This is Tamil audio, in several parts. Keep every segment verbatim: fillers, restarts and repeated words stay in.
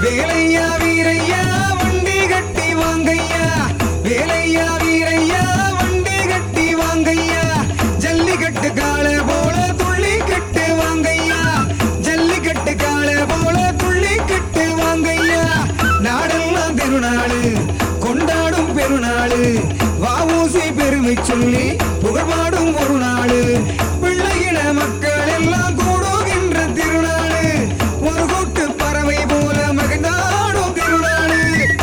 வேலையா வீரையா வண்டி கட்டி வாங்கையா, வேலையா வீரையா வண்டி கட்டி வாங்கையா, ஜல்லிக்கட்டு கால போல துள்ளி கட்டு வாங்கையா, ஜல்லிக்கட்டு கால போல துள்ளி கட்டு வாங்கையா. நாடெல்லாம் திருநாளு கொண்டாடும் பெருநாளு, வாவூசி பெருமை சொல்லி புகழ்பாடும் ஒரு நாளு, பிள்ளையின மக்கள் எல்லாம் கூடுகின்ற திருநாளு, ஒரு கூட்டு பறவை போல மகிழ்ந்தாடும் திருநாளு.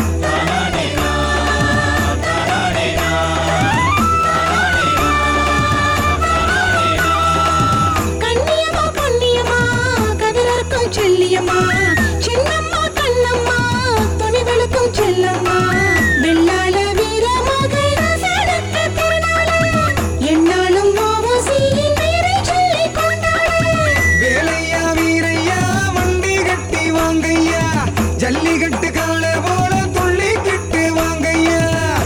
கண்ணியமா பொன்னியமா கதிரர்க்கும் செல்லியம்மா, சின்னம்மா கண்ணம்மா துணிவெளுக்கும் செல்லம்மா, வெள்ளாள வீரமாக சடக்கு திருநாளு, என்னாலும் வாவூசியின் பெயரை சொல்லி கொண்டாடு. வேலையா வீரையா வண்டி கட்டி வாங்கையா, ஜல்லிக்கட்டு கால போல துள்ளி கிட்டு வாங்கையா.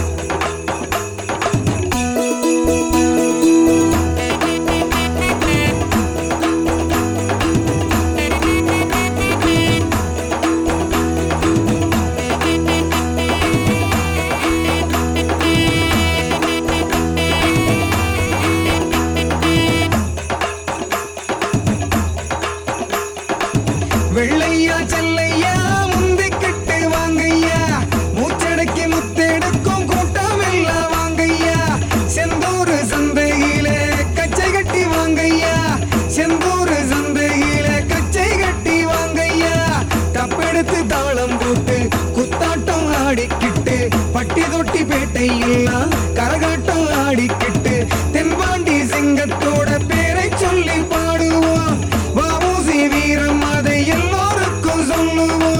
வெள்ளையா செல்லையா முந்திக்கிட்டு வாங்கையா, மூச்சடக்கி முத்தெடுக்கும் கூட்டம் எல்லாம் வாங்கையா, செந்தூர் சந்தையிலே கச்சை கட்டி வாங்கையா, செந்தூர் சந்தையிலே கச்சை கட்டி வாங்கையா, தப்பெடுத்து தாளம் போட்டு குத்தாட்டம் ஆடிக்கிட்டு, பட்டி தொட்டி பேட்டையெல்லாம் கரகாட்டம் ஆடிக்கிட்டு, தென்பாண்டி சிங்கத்தோட பேரை சொல்லி பாடுவோம், வாவூசி வீரம் அதை எல்லோருக்கும் சொல்லுவோம்.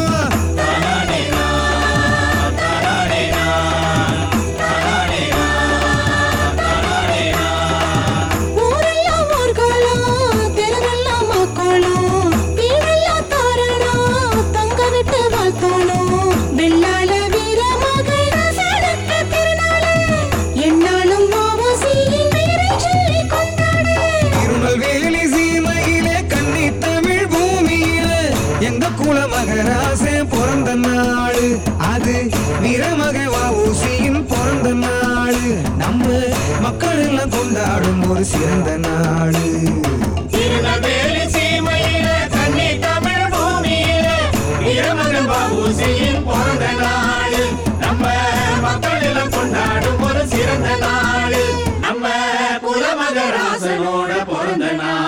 ஊரெல்லாம் ஊர்கோலம், தெருவெல்லாம் மாக்கோலம், வீடெல்லாம் தோரணம், தங்க விட்டு வாழ்த்தோணும், வெள்ளாள வீரமாக சடக்கு திருநாளு, என்னாலும் வாவூசியின் பெயரை சொல்லி கொண்டாடு. திருநெல்வேலி சீமையிலே கன்னி தமிழ் பூமியிலே எங்க குல மகராசே பிறந்த நாடு, அது வீரமக வாவூசியின் பிறந்த நாடு, நம்ம மக்கள் எல்லாம் கொண்டாடும் ஒரு சிறந்த நாடு. திருநெல்வேலி சீமையிலே கன்னி தமிழ் பூமியிலே வீரமகன் வாவூசியின் பிறந்த நாடு, நம்ம மக்கள் எல்லாம் கொண்டாடும் ஒரு சிறந்த நாடு, நம்ம குலமகராசனோட பிறந்த நாடு.